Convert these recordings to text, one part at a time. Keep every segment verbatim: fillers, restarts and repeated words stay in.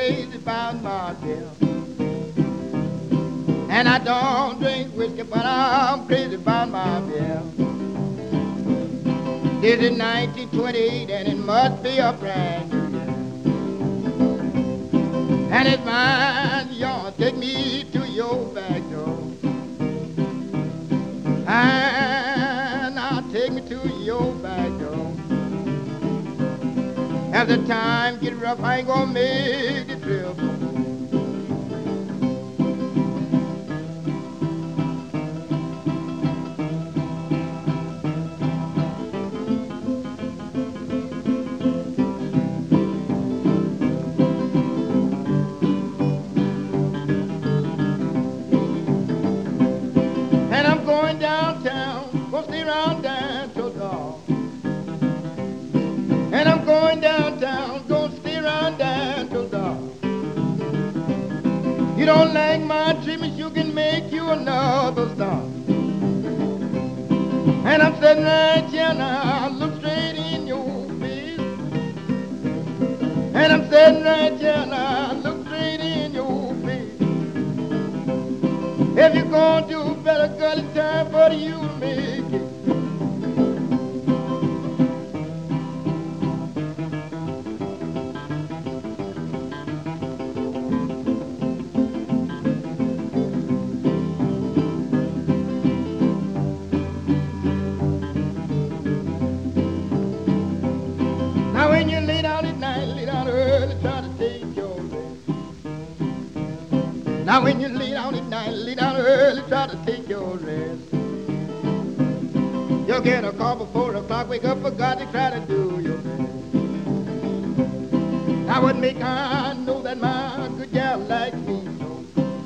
crazy about myself. And I don't drink whiskey, but I'm crazy about myself. This is nineteen twenty-eight, and it must be a brand new year. And it's mine, y'all, take me to your back door. And now take me to your back door. As the time get rough, I ain't gonna make the trip. And I'm going downtown, gonna stay around down till dark. You don't like my treatment, you can make you another star. And I'm sitting right here now, I look straight in your face. And I'm sitting right here now, I look straight in your face. If you're gonna do better, girl, it's time for you to make it. Now when you lay down at night, lay down early, try to take your rest. Now when you lay down at night, lay down early, try to take your rest. You'll get a call before the clock, wake up, forgot to try to do your best. Now what make I know that my good gal likes me so?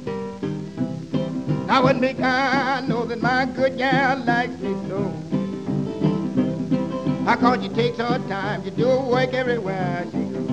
Now what make I know that my good gal likes me so? How cause you take her time, you do work everywhere she goes.